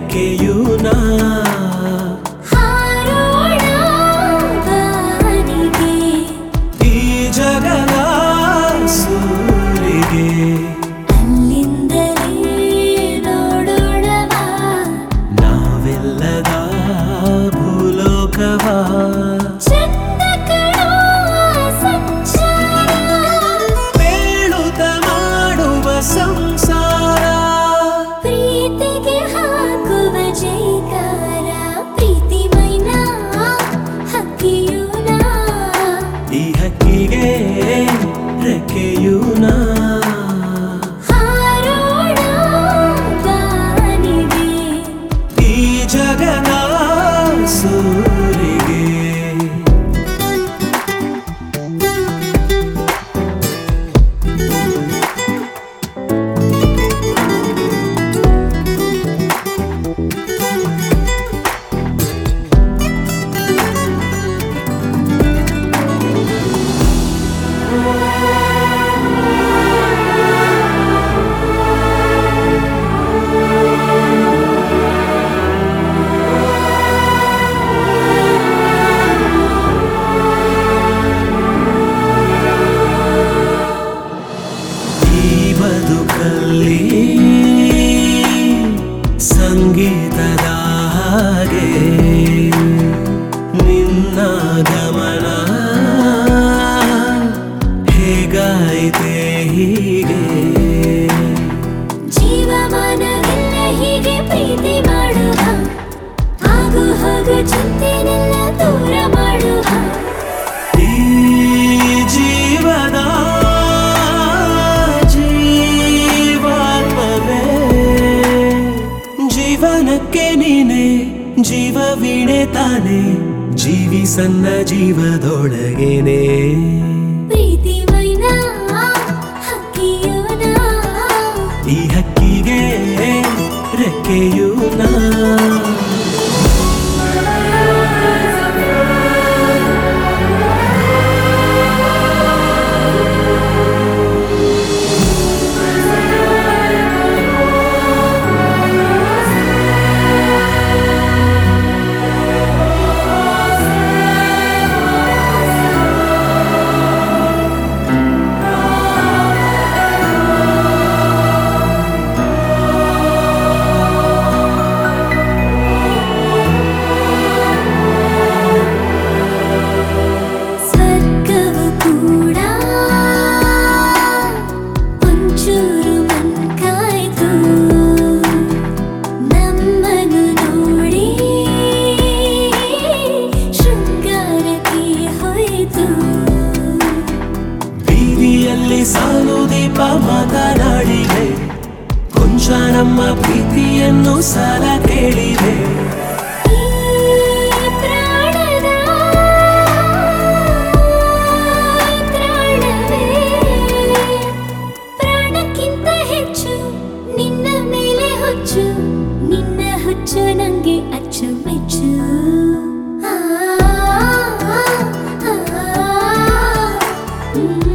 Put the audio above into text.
ರೆಕ್ಕೆಯೂ ನಾ ಹಾರೋಣ ಬಾನಿಗೆ ಈ ಜಗದ ಸೂರಿಗೆ ಅಲ್ಲಿಂದಲೇ ನೋಡೋಣವಾ ನಾವೆಲ್ಲದ ಭೂಲೋಕವಾ ಚಂದ ಕಣೋ ಸಂಚಾರ ಬೇಳುತ್ತ ಮಾಡುವ ಸಂಸಾರ ಪ್ರೀತಿಗೆ ಹಾಕುವ ಜೈಕಾರ ಪ್ರೀತಿ ಮೈನಾ ಹಕ್ಕಿಯೂ ನಾ ಈ ಹಕ್ಕಿಗೆ ರೆಕ್ಕೆಯೂ ನಾ ಹಾರೋಣ ಬಾನಿಗೆ ಈ ಜಗದ ಸೂರಿಗೆ ಬದುಕಲ್ಲಿ ಸಂಗೀತದ ಹಾಗೆ ನಿನ್ನ ಗಮನ ಹೇಗಾಯಿತೆ ಹೀಗೆ ಜೀವಮಾನವೆಲ್ಲ ಹೀಗೆ ಪ್ರೀತಿ ಮಾಡುವ ಆಗು ಹೋಗು ಚಿಂತೆನೆಲ್ಲ ದೂರ ಮಾಡುವ ಈ ಜೀವದ ಜೀವಾತ್ಮವೇ ಜೀವನಕ್ಕೆ ನೀನೆ ಜೀವ ವೀಣೆ ತಾನೆ ಜೀವಿ ಸಣ್ಣ ಜೀವದೊಳಗೇನೆ ಪ್ರೀತಿ ಮೈನಾ ಹಕ್ಕಿಯೂ ನಾ ಈ ಹಕ್ಕಿಗೆ ರೆಕ್ಕೆಯೂ ನಾ ಸ್ವರ್ಗವು ಕೂಡ ಒಂಚೂರು ಮನ್ಕಾಯ್ತು ನಮ್ಮನ್ನು ನೋಡಿ ಶೃಂಗಾರಕ್ಕೆ ಹೋಯಿತು ಬೀದಿಯಲ್ಲಿ ಸಾಲು ದೀಪ ಮಾತನಾಡಿವೆ ಕೊಂಚ ನಮ್ಮ ಪ್ರೀತಿಯನ್ನು ಸಾಲ ಕೇಳಿವೆ ಈ ಪ್ರಾಣದ ಪ್ರಾಣವೇ ಪ್ರಾಣಕ್ಕಿಂತ ಹೆಚ್ಚು ನಿನ್ನ ಮೇಲೆ ಹುಚ್ಚು ನಿನ್ನ ಹುಚ್ಚು ನಂಗೆ ಅಚ್ಚುಮೆಚ್ಚು ಆ, ಆ, ಆ, ಆ,